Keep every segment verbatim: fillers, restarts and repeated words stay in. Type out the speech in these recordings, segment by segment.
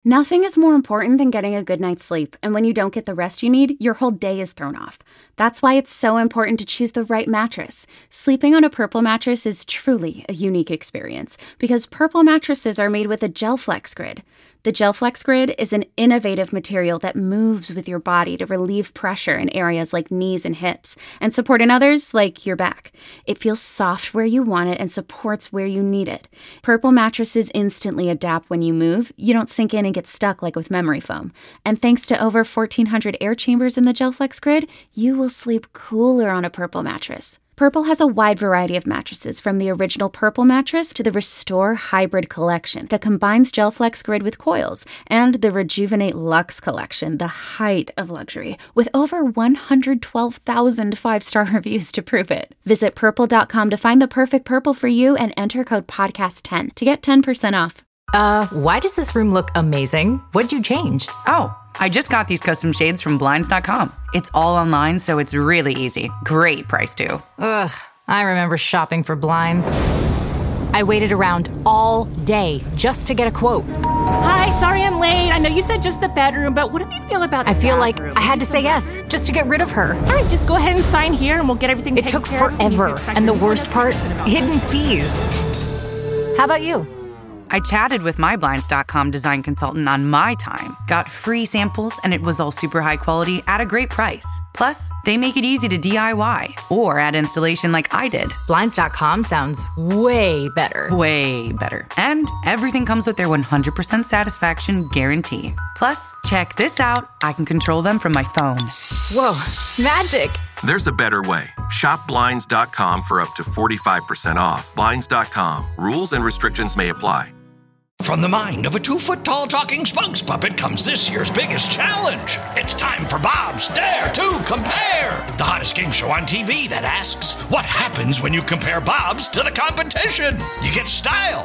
Nothing is more important than getting a good night's sleep, and when you don't get the rest you need, your whole day is thrown off. That's why it's so important to choose the right mattress. Sleeping on a Purple mattress is truly a unique experience, because Purple mattresses are made with a GelFlex Grid. The GelFlex Grid is an innovative material that moves with your body to relieve pressure in areas like knees and hips, and support in others like your back. It feels soft where you want it and supports where you need it. Purple mattresses instantly adapt when you move. You don't sink in and get stuck like with memory foam. And thanks to over fourteen hundred air chambers in the GelFlex Grid, you will sleep cooler on a Purple mattress. Purple has a wide variety of mattresses, from the original Purple mattress to the Restore Hybrid collection that combines GelFlex Grid with coils, and the Rejuvenate Luxe collection, the height of luxury, with over one hundred twelve thousand five-star reviews to prove it. Visit purple dot com to find the perfect Purple for you and enter code podcast ten to get ten percent off. Uh, why does this room look amazing? What'd you change? Oh, I just got these custom shades from Blinds dot com. It's all online, so it's really easy. Great price, too. Ugh, I remember shopping for blinds. I waited around all day just to get a quote. Hi, sorry I'm late. I know you said just the bedroom, but what do you feel about the I feel bathroom? like I had to say yes just to get rid of her. All right, just go ahead and sign here and we'll get everything It taken took care of. forever, and the worst part, hidden fees. How about you? I chatted with my Blinds dot com design consultant on my time, got free samples, and it was all super high quality at a great price. Plus, they make it easy to D I Y or add installation like I did. Blinds dot com sounds way better. Way better. And everything comes with their one hundred percent satisfaction guarantee. Plus, check this out. I can control them from my phone. Whoa, magic. There's a better way. Shop Blinds dot com for up to forty-five percent off. Blinds dot com. Rules and restrictions may apply. From the mind of a two-foot-tall talking spokes puppet comes this year's biggest challenge. It's time for Bob's Dare to Compare, the hottest game show on T V that asks, what happens when you compare Bob's to the competition? You get style.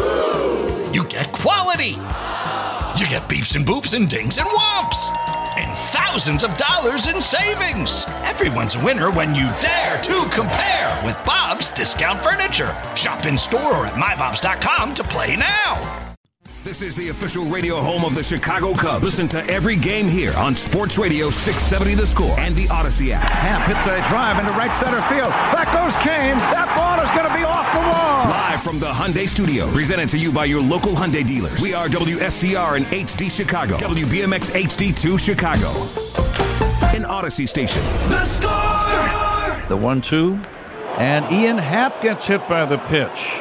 You get quality. You get beeps and boops and dings and whomps. And thousands of dollars in savings. Everyone's a winner when you dare to compare with Bob's Discount Furniture. Shop in store or at my bobs dot com to play now. This is the official radio home of the Chicago Cubs. Listen to every game here on Sports Radio six seventy The Score and the Odyssey app. Hamp hits a drive into right center field. Back goes Kane. That ball is going to be off the wall. Live from the Hyundai Studios. Presented to you by your local Hyundai dealers. We are W S C R and H D Chicago. W B M X H D two Chicago. An Odyssey station. The Score! The one two. And Ian Happ gets hit by the pitch.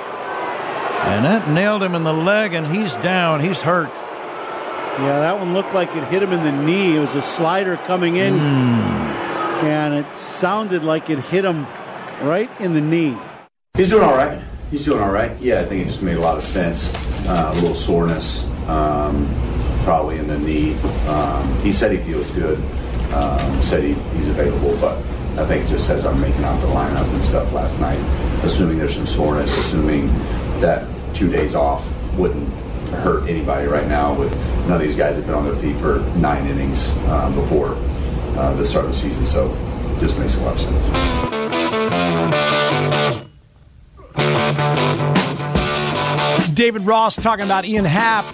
And that nailed him in the leg, and he's down. He's hurt. Yeah, that one looked like it hit him in the knee. It was a slider coming in, mm. and it sounded like it hit him right in the knee. He's doing all right. He's doing all right. Yeah, I think it just made a lot of sense. Uh, a little soreness, um, probably in the knee. Um, he said he feels good. Um, said he, he's available, but I think just as I'm making out the lineup and stuff last night, assuming there's some soreness, assuming that two days off wouldn't hurt anybody right now, with none of these guys have been on their feet for nine innings uh, before uh, the start of the season, so it just makes a lot of sense. It's David Ross talking about Ian Happ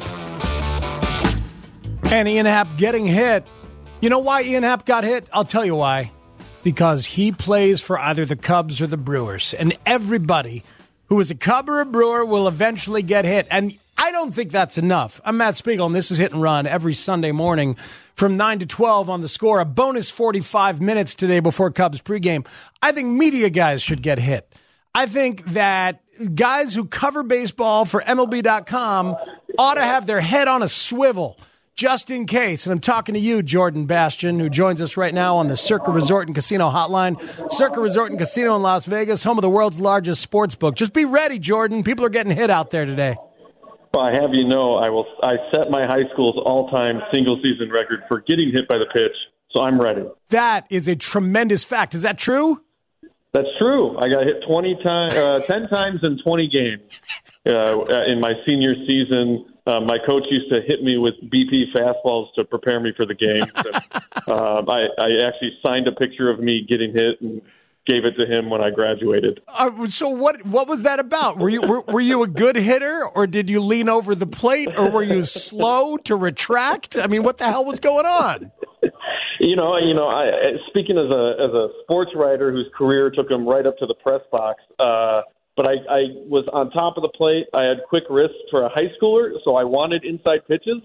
and Ian Happ getting hit. You know why Ian Happ got hit? I'll tell you why. Because he plays for either the Cubs or the Brewers, and everybody who is a Cub or a Brewer will eventually get hit. And I don't think that's enough. I'm Matt Spiegel, and this is Hit and Run every Sunday morning from nine to twelve on The Score. A bonus forty-five minutes today before Cubs pregame. I think media guys should get hit. I think that guys who cover baseball for M L B dot com ought to have their head on a swivel just in case. And I'm talking to you, Jordan Bastian, who joins us right now on the Circa Resort and Casino hotline. Circa Resort and Casino in Las Vegas, home of the world's largest sports book. Just be ready, Jordan. People are getting hit out there today. Well, I have you know, I will. I set my high school's all-time single-season record for getting hit by the pitch, so I'm ready. That is a tremendous fact. Is that true? That's true. I got hit twenty times, uh, ten times in twenty games uh, in my senior season. Uh, my coach used to hit me with B P fastballs to prepare me for the games. And, uh, I, I actually signed a picture of me getting hit and gave it to him when I graduated. Uh, so what what was that about? Were you were, were you a good hitter, or did you lean over the plate, or were you slow to retract? I mean, what the hell was going on? You know, you know. I speaking as a as a sports writer whose career took him right up to the press box. Uh, but I, I was on top of the plate. I had quick wrists for a high schooler, so I wanted inside pitches.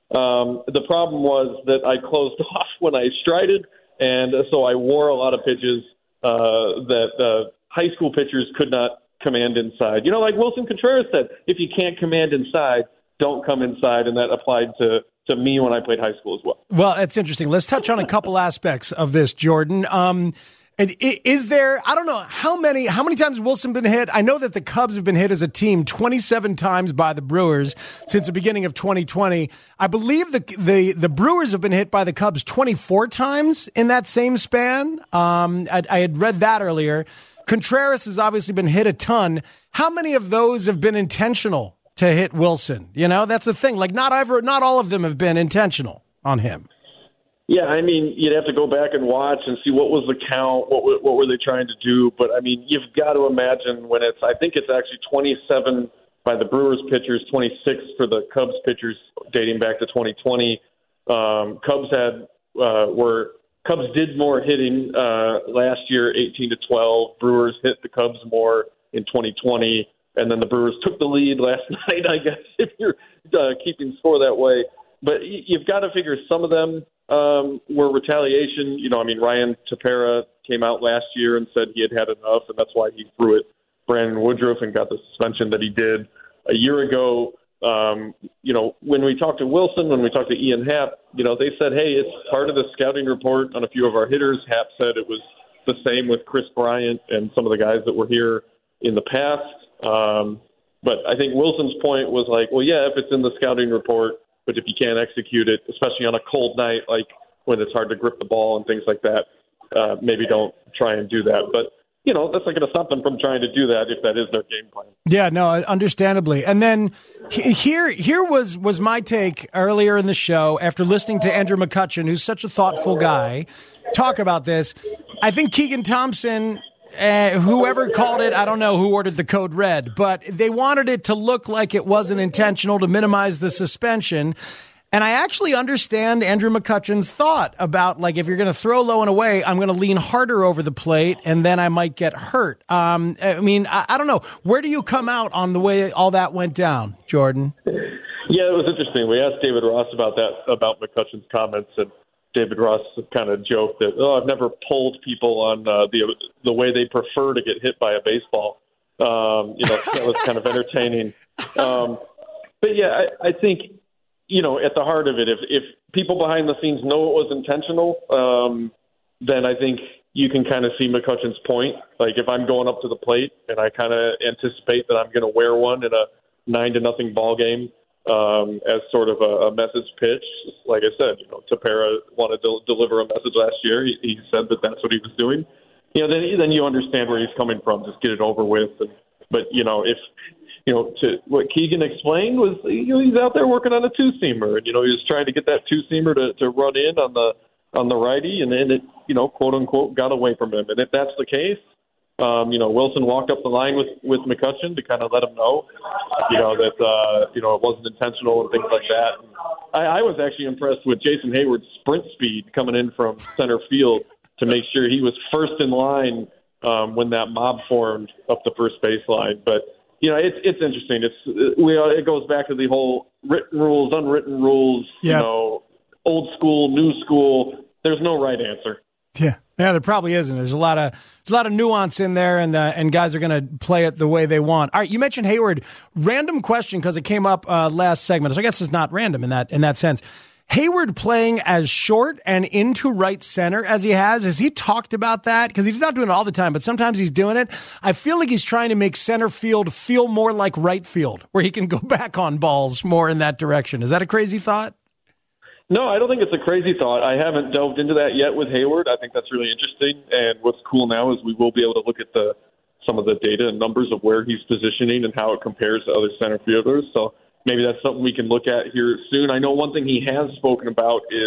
Um, the problem was that I closed off when I strided, and so I wore a lot of pitches uh, that uh, high school pitchers could not command inside. You know, like Wilson Contreras said, if you can't command inside, don't come inside, and that applied to, to me when I played high school as well. Well, it's interesting. Let's touch on a couple aspects of this, Jordan. Um, and is there, I don't know, how many how many times has Wilson been hit? I know that the Cubs have been hit as a team twenty-seven times by the Brewers since the beginning of twenty twenty. I believe the the, the Brewers have been hit by the Cubs twenty-four times in that same span. Um, I, I had read that earlier. Contreras has obviously been hit a ton. How many of those have been intentional to hit Wilson? You know, that's the thing. Like, not ever, not all of them have been intentional on him. Yeah, I mean, you'd have to go back and watch and see what was the count, what were, what were they trying to do. But, I mean, you've got to imagine when it's, I think it's actually twenty-seven by the Brewers pitchers, twenty-six for the Cubs pitchers dating back to twenty twenty. Um, Cubs had, uh, were, Cubs did more hitting uh, last year, eighteen to twelve. Brewers hit the Cubs more in twenty twenty. And then the Brewers took the lead last night, I guess, if you're uh, keeping score that way. But you've got to figure some of them um, were retaliation. You know, I mean, Ryan Tepera came out last year and said he had had enough, and that's why he threw it Brandon Woodruff and got the suspension that he did a year ago. Um, you know, when we talked to Wilson, when we talked to Ian Happ, you know, they said, hey, it's part of the scouting report on a few of our hitters. Happ said it was the same with Chris Bryant and some of the guys that were here in the past. Um, but I think Wilson's point was like, well, yeah, if it's in the scouting report, but if you can't execute it, especially on a cold night, like when it's hard to grip the ball and things like that, uh, maybe don't try and do that. But, you know, that's not going to stop them from trying to do that if that is their game plan. Yeah, no, understandably. And then here here was, was my take earlier in the show after listening to Andrew McCutchen, who's such a thoughtful guy, talk about this. I think Keegan Thompson... Uh, whoever called it, I don't know who ordered the code red, but they wanted it to look like it wasn't intentional to minimize the suspension. And I actually understand Andrew McCutchen's thought about, like, if you're going to throw low and away, I'm going to lean harder over the plate and then I might get hurt. Um, I mean, I, I don't know. Where do you come out on the way all that went down, Jordan? Yeah, it was interesting. We asked David Ross about that, about McCutchen's comments, and David Ross kind of joked that, oh, I've never polled people on uh, the the way they prefer to get hit by a baseball. Um, you know, that was kind of entertaining. Um, but, yeah, I, I think, you know, at the heart of it, if, if people behind the scenes know it was intentional, um, then I think you can kind of see McCutchen's point. Like, if I'm going up to the plate and I kind of anticipate that I'm going to wear one in a nine to nothing ball game, Um, as sort of a, a message pitch. Like I said, you know, Tepera wanted to deliver a message last year. He, he said that that's what he was doing. You know, then then you understand where he's coming from. Just get it over with. And, but you know, if you know, to what Keegan explained was, you know, he's out there working on a two seamer, and you know, he was trying to get that two seamer to, to run in on the on the righty, and then it, you know, quote unquote, got away from him. And if that's the case, Um, you know, Wilson walked up the line with, with McCutchen to kind of let him know, you know, that, uh, you know, it wasn't intentional and things like that. And I, I was actually impressed with Jason Hayward's sprint speed coming in from center field to make sure he was first in line um, when that mob formed up the first baseline. But, you know, it's it's interesting. It's we it goes back to the whole written rules, unwritten rules, yeah. You know, old school, new school. There's no right answer. Yeah. Yeah, there probably isn't. There's a lot of there's a lot of nuance in there, and uh, and guys are going to play it the way they want. All right, you mentioned Hayward. Random question because it came up uh, last segment. So I guess it's not random in that in that sense. Hayward playing as short and into right center as he has. Has he talked about that? Because he's not doing it all the time, but sometimes he's doing it. I feel like he's trying to make center field feel more like right field, where he can go back on balls more in that direction. Is that a crazy thought? No, I don't think it's a crazy thought. I haven't delved into that yet with Hayward. I think that's really interesting. And what's cool now is we will be able to look at the some of the data and numbers of where he's positioning and how it compares to other center fielders. So maybe that's something we can look at here soon. I know one thing he has spoken about is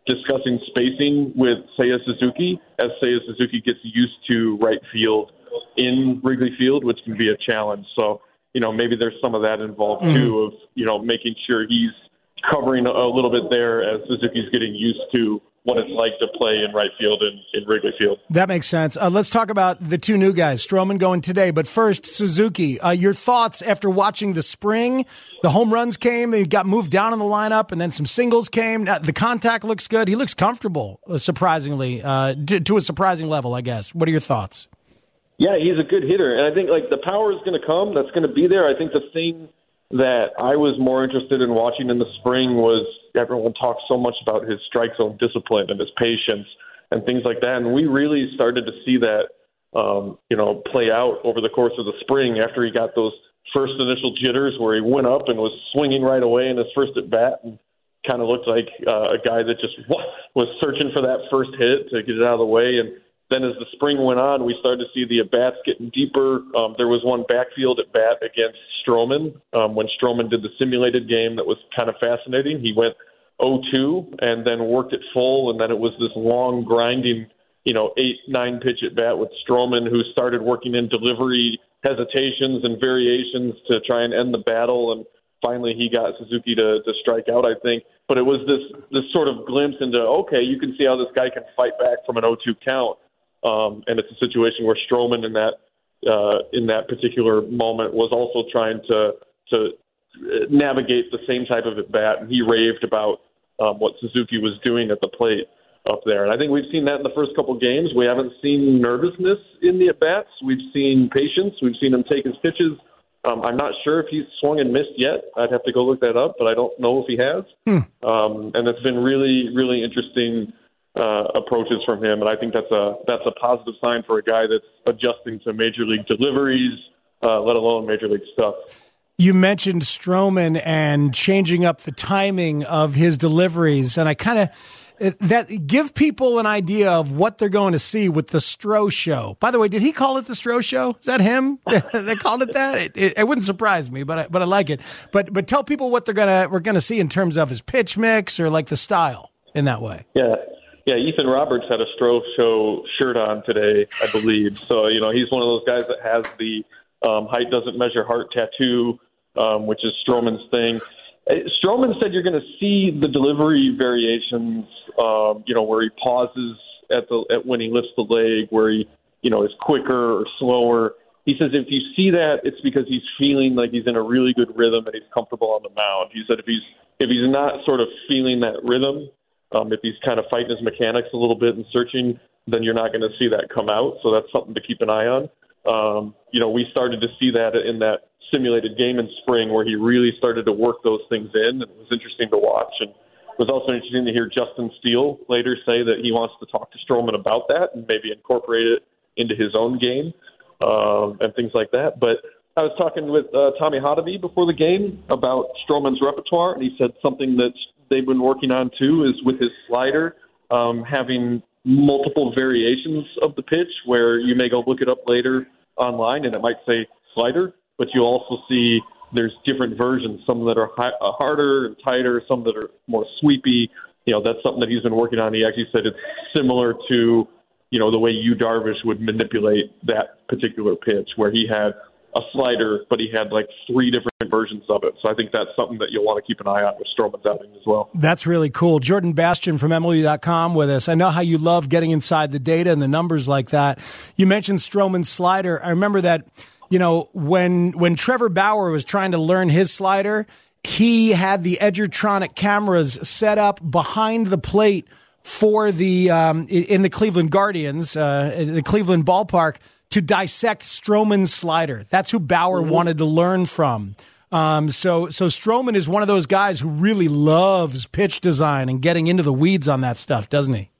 discussing spacing with Seiya Suzuki as Seiya Suzuki gets used to right field in Wrigley Field, which can be a challenge. So, you know, maybe there's some of that involved mm. too, of, you know, making sure he's covering a little bit there as Suzuki's getting used to what it's like to play in right field in, in Wrigley Field. That makes sense. Uh, let's talk about the two new guys, Stroman going today. But first, Suzuki, uh, your thoughts after watching the spring? The home runs came, they got moved down in the lineup, and then some singles came. Uh, the contact looks good. He looks comfortable, uh, surprisingly, uh, to, to a surprising level, I guess. What are your thoughts? Yeah, he's a good hitter. And I think, like, the power is going to come. That's going to be there. I think the thing that I was more interested in watching in the spring was everyone talks so much about his strike zone discipline and his patience and things like that. And we really started to see that, um, you know, play out over the course of the spring after he got those first initial jitters where he went up and was swinging right away in his first at bat and kind of looked like uh, a guy that just was searching for that first hit to get it out of the way. And then as the spring went on, we started to see the at-bats getting deeper. Um, there was one backfield at-bat against Stroman um, when Stroman did the simulated game that was kind of fascinating. He went oh two and then worked it full, and then it was this long, grinding, you know, eight, nine-pitch at-bat with Stroman, who started working in delivery hesitations and variations to try and end the battle, and finally he got Suzuki to, to strike out, I think. But it was this, this sort of glimpse into, okay, you can see how this guy can fight back from an oh two count. Um, and it's a situation where Stroman in that uh, in that particular moment was also trying to to navigate the same type of at bat, and he raved about um, what Suzuki was doing at the plate up there. And I think we've seen that in the first couple games. We haven't seen nervousness in the at bats. We've seen patience. We've seen him take his pitches. Um, I'm not sure if he's swung and missed yet. I'd have to go look that up, but I don't know if he has. Hmm. Um, and it's been really, really interesting. Uh, approaches from him, and I think that's a that's a positive sign for a guy that's adjusting to major league deliveries, uh, let alone major league stuff. You mentioned Stroman and changing up the timing of his deliveries, and I kind of that give people an idea of what they're going to see with the Stro Show. By the way, did he call it the Stro Show? Is that him? They called it that. It, it, it wouldn't surprise me, but I, but I like it. But but tell people what they're gonna we're gonna see in terms of his pitch mix or like the style in that way. Yeah. Yeah, Ethan Roberts had a Stro Show shirt on today, I believe. So, you know, he's one of those guys that has the um, height doesn't measure heart tattoo, um, which is Stroman's thing. Stroman said you're going to see the delivery variations, um, you know, where he pauses at the at when he lifts the leg, where he, you know, is quicker or slower. He says if you see that, it's because he's feeling like he's in a really good rhythm and he's comfortable on the mound. He said if he's if he's not sort of feeling that rhythm, Um, if he's kind of fighting his mechanics a little bit and searching, then you're not going to see that come out. So that's something to keep an eye on. Um, you know, we started to see that in that simulated game in spring where he really started to work those things in, and it was interesting to watch. And it was also interesting to hear Justin Steele later say that he wants to talk to Stroman about that and maybe incorporate it into his own game um, and things like that. But I was talking with uh, Tommy Hotovy before the game about Stroman's repertoire, and he said something that's they've been working on too is with his slider, um, having multiple variations of the pitch where you may go look it up later online and it might say slider, but you also see there's different versions, some that are high, uh, harder and tighter, some that are more sweepy. You know, that's something that he's been working on. He actually said it's similar to, you know, the way Yu Darvish would manipulate that particular pitch where he had a slider, but he had like three different versions of it. So I think that's something that you'll want to keep an eye on with Stroman's outing as well. That's really cool. Jordan Bastian from M L B dot com with us. I know how you love getting inside the data and the numbers like that. You mentioned Stroman's slider. I remember that, you know, when when Trevor Bauer was trying to learn his slider, he had the Edgertronic cameras set up behind the plate for the um, in the Cleveland Guardians, uh, the Cleveland ballpark, to dissect Stroman's slider. That's who Bauer mm-hmm. wanted to learn from. Um, so, so Stroman is one of those guys who really loves pitch design and getting into the weeds on that stuff, doesn't he?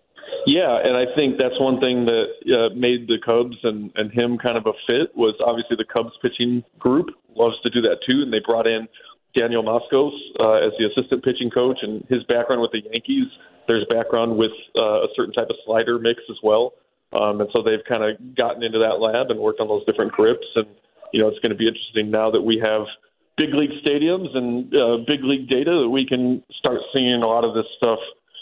Yeah, and I think that's one thing that uh, made the Cubs and, and him kind of a fit was obviously the Cubs pitching group loves to do that too, and they brought in Daniel Moskos uh, as the assistant pitching coach, and his background with the Yankees, there's background with uh, a certain type of slider mix as well. Um, and so they've kind of gotten into that lab and worked on those different grips. And, you know, it's going to be interesting now that we have big league stadiums and uh, big league data that we can start seeing a lot of this stuff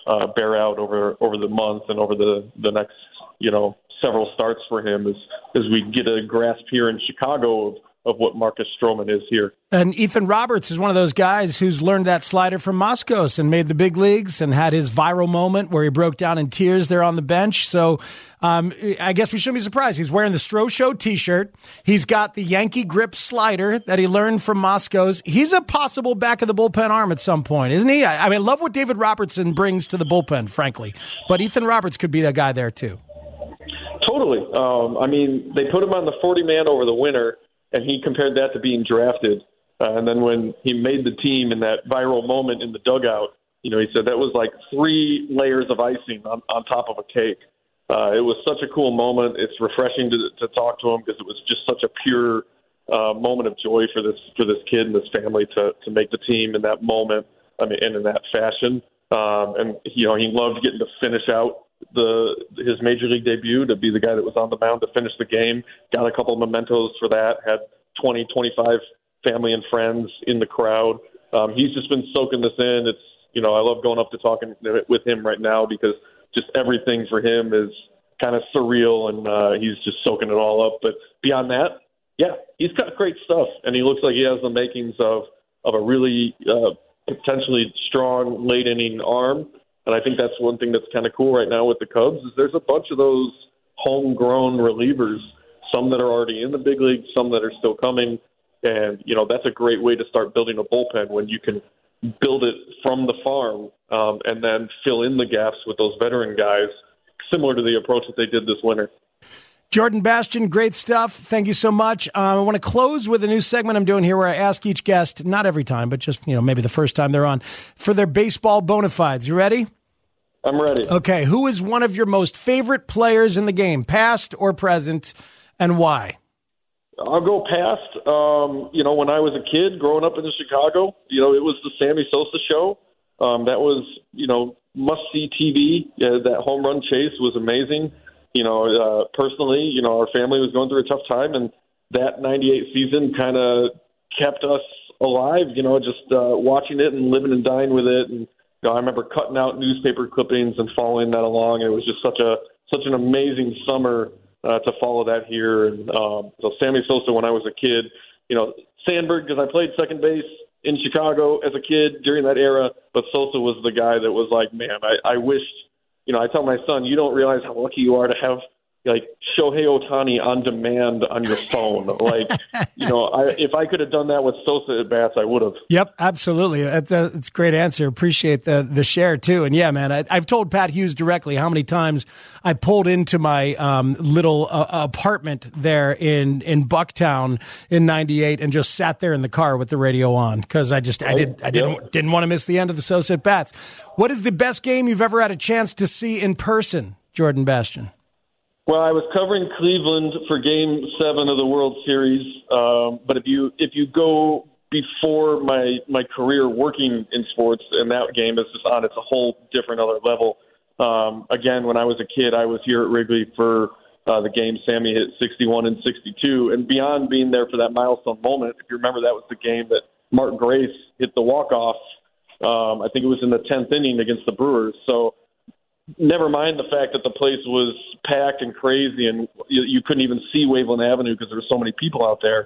uh, bear out over over the month and over the the next you know several starts for him as as we get a grasp here in Chicago of, of what Marcus Stroman is here. And Ethan Roberts is one of those guys who's learned that slider from Moskos and made the big leagues and had his viral moment where he broke down in tears there on the bench. So um, I guess we shouldn't be surprised. He's wearing the Stro Show t-shirt. He's got the Yankee grip slider that he learned from Moskos. He's a possible back of the bullpen arm at some point, isn't he? I, I mean, I love what David Robertson brings to the bullpen, frankly. But Ethan Roberts could be that guy there, too. Totally. Um, I mean, they put him on the forty-man over the winter, and he compared that to being drafted. Uh, and then when he made the team in that viral moment in the dugout, you know, he said that was like three layers of icing on, on top of a cake. Uh, it was such a cool moment. It's refreshing to, to talk to him because it was just such a pure uh, moment of joy for this for this kid and this family to to make the team in that moment. I mean, and in that fashion. Um, and you know, he loved getting to finish out the his major league debut, to be the guy that was on the mound to finish the game. Got a couple of mementos for that. Had twenty, twenty-five family and friends in the crowd. Um, he's just been soaking this in. It's you know I love going up to talking with him right now because just everything for him is kind of surreal, and uh, he's just soaking it all up. But beyond that, yeah, he's got great stuff, and he looks like he has the makings of of a really uh, potentially strong late inning arm. And I think that's one thing that's kind of cool right now with the Cubs is there's a bunch of those homegrown relievers, some that are already in the big league, some that are still coming. And, you know, that's a great way to start building a bullpen when you can build it from the farm um, and then fill in the gaps with those veteran guys, similar to the approach that they did this winter. Jordan Bastian, great stuff. Thank you so much. Uh, I want to close with a new segment I'm doing here where I ask each guest, not every time, but just, you know, maybe the first time they're on, for their baseball bona fides. You ready? I'm ready. Okay. Who is one of your most favorite players in the game, past or present, and why? I'll go past. Um, you know, when I was a kid growing up in Chicago, you know, it was the Sammy Sosa show. Um, that was, you know, must-see T V. Yeah, that home run chase was amazing. You know, uh, personally, you know, our family was going through a tough time, and that ninety-eight season kind of kept us alive, you know, just uh, watching it and living and dying with it. And, you know, I remember cutting out newspaper clippings and following that along. And it was just such a such an amazing summer uh, to follow that here. And um, so Sammy Sosa, when I was a kid, you know, Sandberg, because I played second base in Chicago as a kid during that era, but Sosa was the guy that was like, man, I, I wished, you know, I tell my son, you don't realize how lucky you are to have, like, Shohei Ohtani on demand on your phone. Like, you know, I, if I could have done that with Sosa at bats, I would have. Yep, absolutely. That's a, that's a great answer. Appreciate the the share, too. And, yeah, man, I, I've told Pat Hughes directly how many times I pulled into my um, little uh, apartment there in, in Bucktown in ninety-eight and just sat there in the car with the radio on because I just I, did, I didn't, yep. didn't want to miss the end of the Sosa at bats. What is the best game you've ever had a chance to see in person, Jordan Bastian? Well, I was covering Cleveland for Game Seven of the World Series, um, but if you if you go before my my career working in sports, and that game is just on, it's a whole different other level. Um, again, when I was a kid, I was here at Wrigley for uh, the game Sammy hit sixty-one and sixty-two, and beyond being there for that milestone moment, if you remember, that was the game that Mark Grace hit the walk-off. Um, I think it was in the tenth inning against the Brewers. So. Never mind the fact that the place was packed and crazy, and you, you couldn't even see Waveland Avenue because there were so many people out there.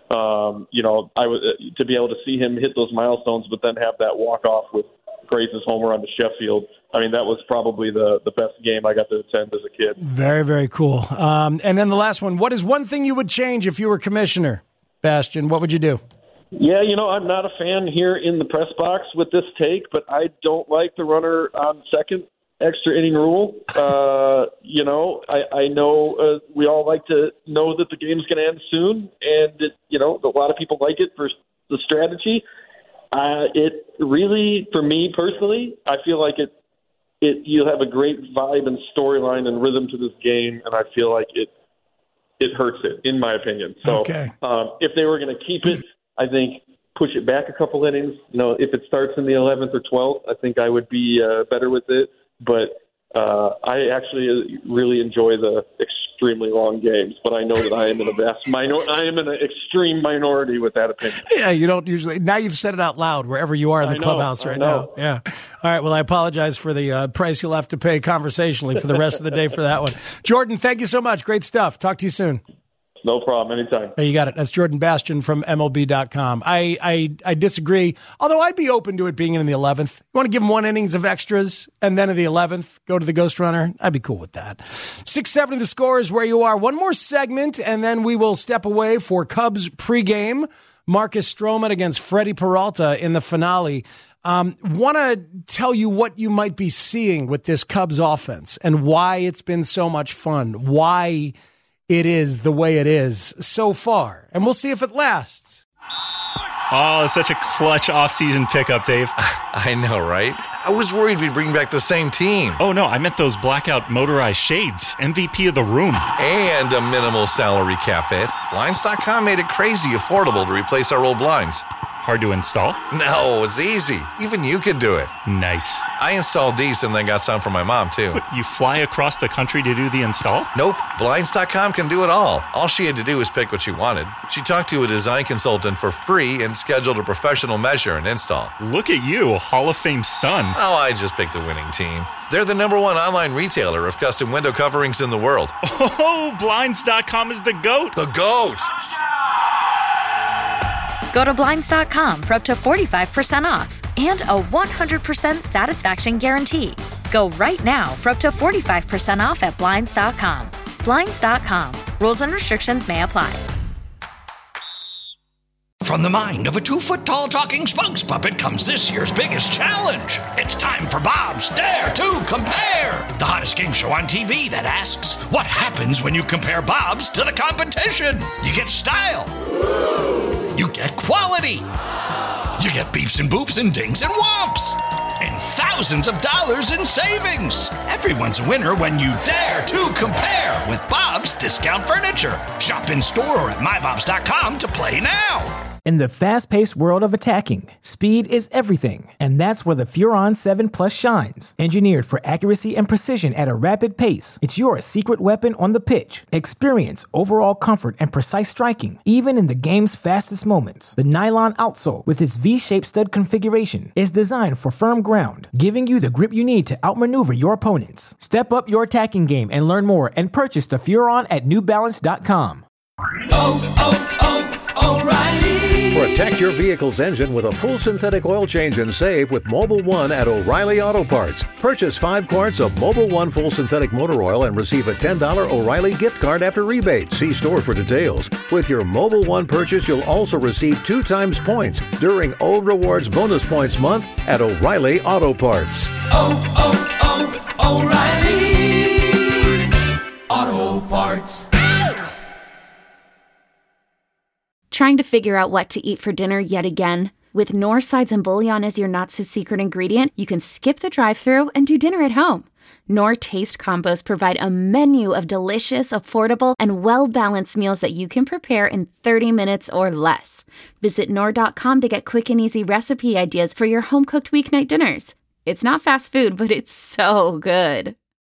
Um, you know, I was to be able to see him hit those milestones, but then have that walk off with Grace's homer on to Sheffield. I mean, that was probably the the best game I got to attend as a kid. Very, very cool. Um, and then the last one: what is one thing you would change if you were commissioner, Bastian? What would you do? Yeah, you know, I'm not a fan here in the press box with this take, but I don't like the runner on second extra inning rule. Uh, you know, I, I know uh, we all like to know that the game's going to end soon, and, it, you know, a lot of people like it for the strategy. Uh, it really, for me personally, I feel like it, it you'll have a great vibe and storyline and rhythm to this game, and I feel like it it hurts it, in my opinion. So okay. um, if they were going to keep it, I think push it back a couple innings. You know, if it starts in the eleventh or twelfth, I think I would be uh, better with it. But Uh, I actually really enjoy the extremely long games, but I know that I am in a vast minor. I am in an extreme minority with that opinion. Yeah, you don't usually. Now you've said it out loud wherever you are in the I know, clubhouse right now. Yeah. All right. Well, I apologize for the uh, price you'll have to pay conversationally for the rest of the day for that one. Jordan, thank you so much. Great stuff. Talk to you soon. No problem. Anytime. Hey, you got it. That's Jordan Bastian from M L B dot com. I, I, I disagree, although I'd be open to it being in the eleventh. You want to give him one innings of extras, and then in the eleventh, go to the Ghost Runner? I'd be cool with that. six seventy the score is where you are. One more segment, and then we will step away for Cubs pregame. Marcus Stroman against Freddie Peralta in the finale. Um, want to tell you what you might be seeing with this Cubs offense and why it's been so much fun, why it is the way it is so far. And we'll see if it lasts. Oh, it's such a clutch off-season pickup, Dave. I know, right? I was worried we'd bring back the same team. Oh, no, I meant those blackout motorized shades. M V P of the room. And a minimal salary cap hit. Blinds dot com made it crazy affordable to replace our old blinds. Hard to install? No, it's easy. Even you could do it. Nice. I installed these and then got some for my mom, too. What, you fly across the country to do the install? Nope. Blinds dot com can do it all. All she had to do was pick what she wanted. She talked to a design consultant for free and scheduled a professional measure and install. Look at you, a Hall of Fame son. Oh, I just picked the winning team. They're the number one online retailer of custom window coverings in the world. Oh, Blinds dot com is the GOAT. The GOAT! Go to Blinds dot com for up to forty-five percent off and a one hundred percent satisfaction guarantee. Go right now for up to forty-five percent off at Blinds dot com. Blinds dot com. Rules and restrictions may apply. From the mind of a two-foot-tall talking spokes puppet comes this year's biggest challenge. It's time for Bob's Dare to Compare, the hottest game show on T V that asks, what happens when you compare Bob's to the competition? You get style. You get quality. You get beeps and boops and dings and whomps. And thousands of dollars in savings. Everyone's a winner when you dare to compare with Bob's Discount Furniture. Shop in store or at my bobs dot com to play now. In the fast-paced world of attacking, speed is everything, and that's where the Furon seven Plus shines. Engineered for accuracy and precision at a rapid pace, it's your secret weapon on the pitch. Experience overall comfort and precise striking, even in the game's fastest moments. The nylon outsole, with its V-shaped stud configuration, is designed for firm ground, giving you the grip you need to outmaneuver your opponents. Step up your attacking game and learn more and purchase the Furon at new balance dot com. Oh, oh, oh, O'Reilly! Protect your vehicle's engine with a full synthetic oil change and save with Mobil one at O'Reilly Auto Parts. Purchase five quarts of Mobil one full synthetic motor oil and receive a ten dollars O'Reilly gift card after rebate. See store for details. With your Mobil one purchase, you'll also receive two times points during O Rewards Bonus Points Month at O'Reilly Auto Parts. Oh, oh, oh, O'Reilly Auto Parts. Trying to figure out what to eat for dinner yet again? With Knorr sides and bouillon as your not-so-secret ingredient, you can skip the drive-thru and do dinner at home. Knorr Taste Combos provide a menu of delicious, affordable, and well-balanced meals that you can prepare in thirty minutes or less. Visit Knorr dot com to get quick and easy recipe ideas for your home-cooked weeknight dinners. It's not fast food, but it's so good.